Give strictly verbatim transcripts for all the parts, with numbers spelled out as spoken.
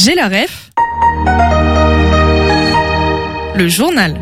J'ai la ref. Le journal.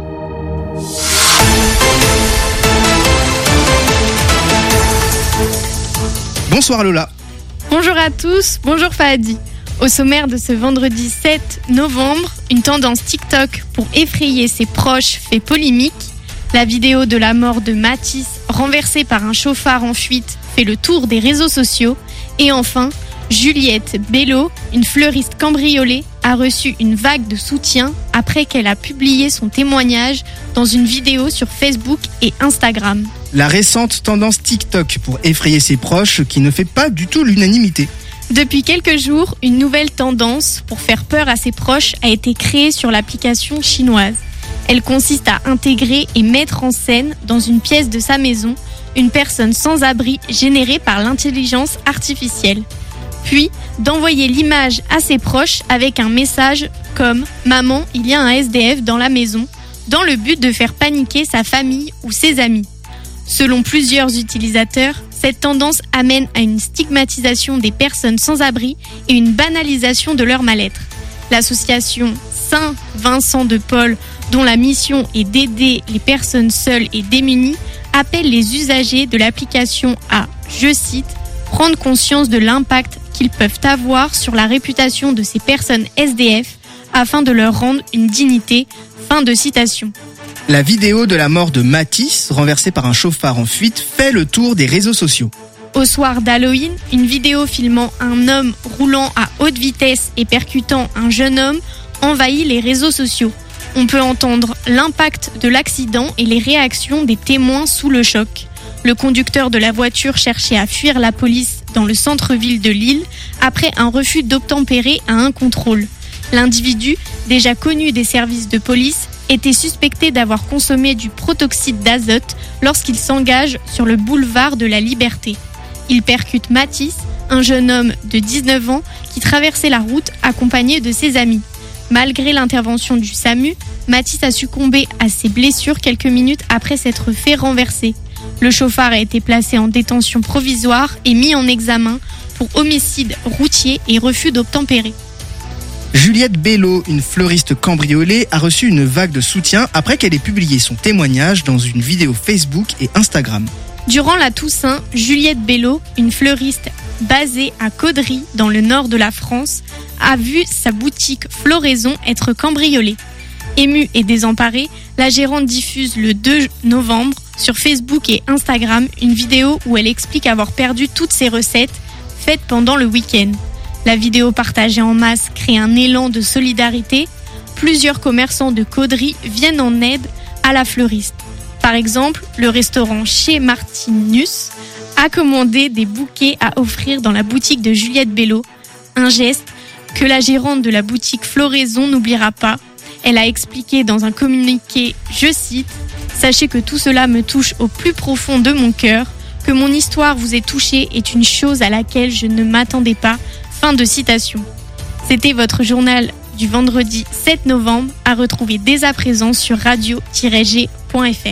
Bonsoir Lola. Bonjour à tous, bonjour Fahadi. Au sommaire de ce vendredi sept novembre, une tendance TikTok pour effrayer ses proches fait polémique. La vidéo de la mort de Mathis, renversé par un chauffard en fuite, fait le tour des réseaux sociaux. Et enfin, Juliette Bello, une fleuriste cambriolée, a reçu une vague de soutien après qu'elle a publié son témoignage dans une vidéo sur Facebook et Instagram. La récente tendance TikTok pour effrayer ses proches qui ne fait pas du tout l'unanimité. Depuis quelques jours, une nouvelle tendance pour faire peur à ses proches a été créée sur l'application chinoise. Elle consiste à intégrer et mettre en scène dans une pièce de sa maison une personne sans abri générée par l'intelligence artificielle. Puis d'envoyer l'image à ses proches avec un message comme « Maman, il y a un S D F dans la maison » dans le but de faire paniquer sa famille ou ses amis. Selon plusieurs utilisateurs, cette tendance amène à une stigmatisation des personnes sans abri et une banalisation de leur mal-être. L'association Saint-Vincent de Paul, dont la mission est d'aider les personnes seules et démunies, appelle les usagers de l'application à, je cite, « prendre conscience de l'impact qu'ils peuvent avoir sur la réputation de ces personnes S D F afin de leur rendre une dignité ». Fin de citation. La vidéo de la mort de Mathis, renversé par un chauffard en fuite, fait le tour des réseaux sociaux. Au soir d'Halloween, une vidéo filmant un homme roulant à haute vitesse et percutant un jeune homme envahit les réseaux sociaux. On peut entendre l'impact de l'accident et les réactions des témoins sous le choc. Le conducteur de la voiture cherchait à fuir la police dans le centre-ville de Lille après un refus d'obtempérer à un contrôle. L'individu, déjà connu des services de police, était suspecté d'avoir consommé du protoxyde d'azote lorsqu'il s'engage sur le boulevard de la Liberté. Il percute Mathis, un jeune homme de dix-neuf ans qui traversait la route accompagné de ses amis. Malgré l'intervention du SAMU, Mathis a succombé à ses blessures quelques minutes après s'être fait renverser. Le chauffard a été placé en détention provisoire et mis en examen pour homicide routier et refus d'obtempérer. Juliette Bello, une fleuriste cambriolée, a reçu une vague de soutien après qu'elle ait publié son témoignage dans une vidéo Facebook et Instagram. Durant la Toussaint, Juliette Bello, une fleuriste basée à Caudry, dans le nord de la France, a vu sa boutique Floraison être cambriolée. Émue et désemparée, la gérante diffuse le deux novembre sur Facebook et Instagram une vidéo où elle explique avoir perdu toutes ses recettes faites pendant le week-end. La vidéo partagée en masse crée un élan de solidarité. Plusieurs commerçants de Caudry viennent en aide à la fleuriste. Par exemple, le restaurant Chez Martinus a commandé des bouquets à offrir dans la boutique de Juliette Bello. Un geste que la gérante de la boutique Floraison n'oubliera pas. Elle a expliqué dans un communiqué, je cite, « Sachez que tout cela me touche au plus profond de mon cœur, que mon histoire vous ait touché est une chose à laquelle je ne m'attendais pas. » Fin de citation. C'était votre journal du vendredi sept novembre, à retrouver dès à présent sur radio tiret g point f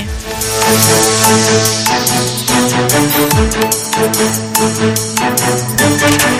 r.